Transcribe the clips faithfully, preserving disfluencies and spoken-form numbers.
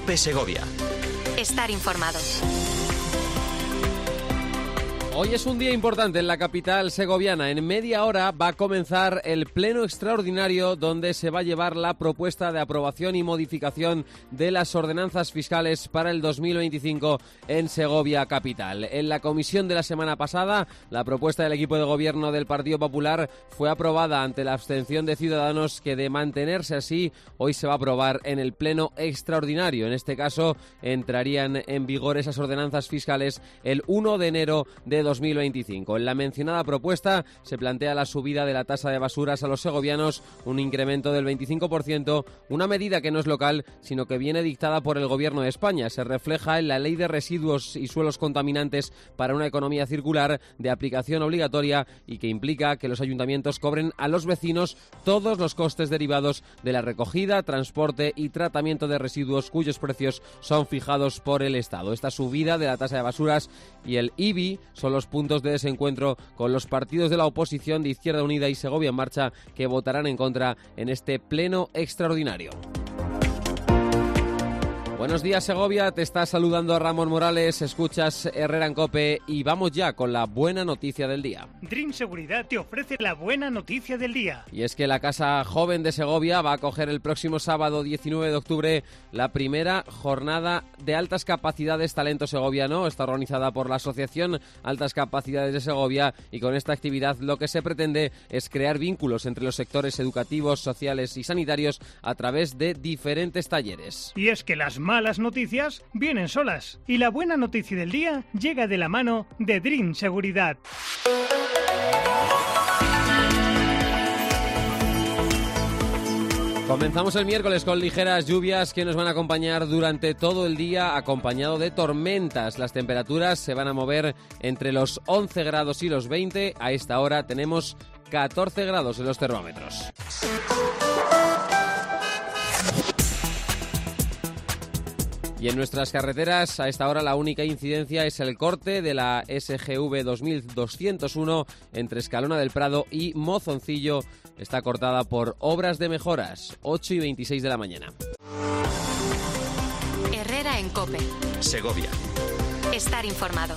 COPE Segovia. Estar informado. Hoy es un día importante en la capital segoviana. En media hora va a comenzar el pleno extraordinario donde se va a llevar la propuesta de aprobación y modificación de las ordenanzas fiscales para el dos mil veinticinco en Segovia capital. En la comisión de la semana pasada, la propuesta del equipo de gobierno del Partido Popular fue aprobada ante la abstención de Ciudadanos, que de mantenerse así, hoy se va a aprobar en el pleno extraordinario. En este caso, entrarían en vigor esas ordenanzas fiscales el uno de enero de dos mil veinticinco. En la mencionada propuesta se plantea la subida de la tasa de basuras a los segovianos, un incremento del veinticinco por ciento, una medida que no es local, sino que viene dictada por el Gobierno de España. Se refleja en la Ley de Residuos y Suelos Contaminantes para una economía circular, de aplicación obligatoria, y que implica que los ayuntamientos cobren a los vecinos todos los costes derivados de la recogida, transporte y tratamiento de residuos cuyos precios son fijados por el Estado. Esta subida de la tasa de basuras y el I B I son los puntos de desencuentro con los partidos de la oposición de Izquierda Unida y Segovia en Marcha, que votarán en contra en este pleno extraordinario. Buenos días, Segovia, te está saludando Ramón Morales, escuchas Herrera en COPE y vamos ya con la buena noticia del día. Dream Seguridad te ofrece la buena noticia del día. Y es que la Casa Joven de Segovia va a acoger el próximo sábado diecinueve de octubre la primera jornada de altas capacidades talento segoviano. Está organizada por la Asociación Altas Capacidades de Segovia, y con esta actividad lo que se pretende es crear vínculos entre los sectores educativos, sociales y sanitarios a través de diferentes talleres. Y es que las malas noticias vienen solas, y la buena noticia del día llega de la mano de Dream Seguridad. Comenzamos el miércoles con ligeras lluvias que nos van a acompañar durante todo el día, acompañado de tormentas. Las temperaturas se van a mover entre los once grados y los veinte. A esta hora tenemos catorce grados en los termómetros. Y en nuestras carreteras, a esta hora la única incidencia es el corte de la S G V dos mil doscientos uno entre Escalona del Prado y Mozoncillo. Está cortada por obras de mejoras, ocho y veintiséis de la mañana. Herrera en COPE. Segovia. Estar informado.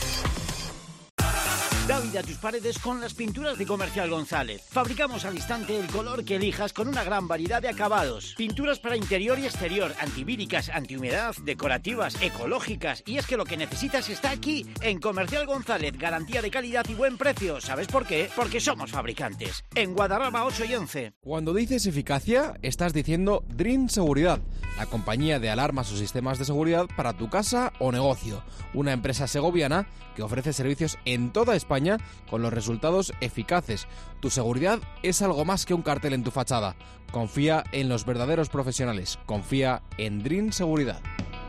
Da vida a tus paredes con las pinturas de Comercial González. Fabricamos al instante el color que elijas con una gran variedad de acabados. Pinturas para interior y exterior, antivíricas, antihumedad, decorativas, ecológicas. Y es que lo que necesitas está aquí, en Comercial González. Garantía de calidad y buen precio. ¿Sabes por qué? Porque somos fabricantes. En Guadarrama ocho y once. Cuando dices eficacia, estás diciendo Dream Seguridad, la compañía de alarmas o sistemas de seguridad para tu casa o negocio. Una empresa segoviana que ofrece servicios en toda España con los resultados eficaces. Tu seguridad es algo más que un cartel en tu fachada. Confía en los verdaderos profesionales. Confía en Dream Seguridad.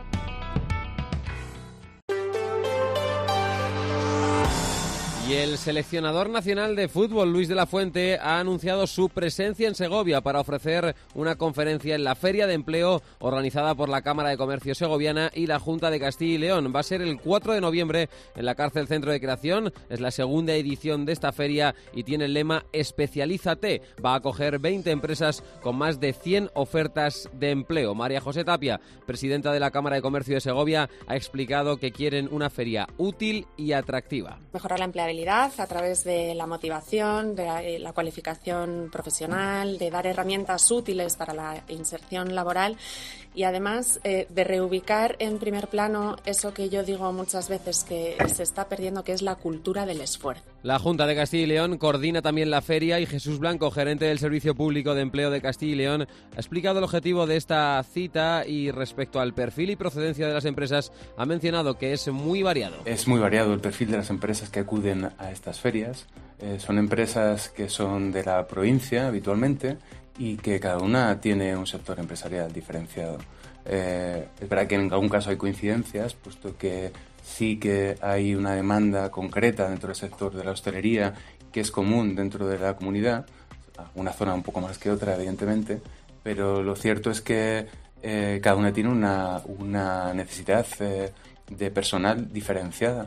Y el seleccionador nacional de fútbol, Luis de la Fuente, ha anunciado su presencia en Segovia para ofrecer una conferencia en la Feria de Empleo organizada por la Cámara de Comercio Segoviana y la Junta de Castilla y León. Va a ser el cuatro de noviembre en la Cárcel Centro de Creación. Es la segunda edición de esta feria y tiene el lema Especialízate. Va a acoger veinte empresas con más de cien ofertas de empleo. María José Tapia, presidenta de la Cámara de Comercio de Segovia, ha explicado que quieren una feria útil y atractiva. Mejorar la empleabilidad a través de la motivación, de la cualificación profesional, de dar herramientas útiles para la inserción laboral y además eh, de reubicar en primer plano eso que yo digo muchas veces que se está perdiendo, que es la cultura del esfuerzo. La Junta de Castilla y León coordina también la feria y Jesús Blanco, gerente del Servicio Público de Empleo de Castilla y León, ha explicado el objetivo de esta cita y respecto al perfil y procedencia de las empresas ha mencionado que es muy variado. Es muy variado el perfil de las empresas que acuden a estas ferias. Eh, son empresas que son de la provincia habitualmente y que cada una tiene un sector empresarial diferenciado. Eh, es verdad que en algún caso hay coincidencias, puesto que sí que hay una demanda concreta dentro del sector de la hostelería que es común dentro de la comunidad, una zona un poco más que otra evidentemente, pero lo cierto es que eh, cada una tiene una, una necesidad eh, de personal diferenciada.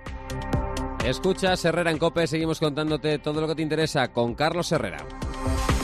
Escuchas Herrera en COPE, seguimos contándote todo lo que te interesa con Carlos Herrera.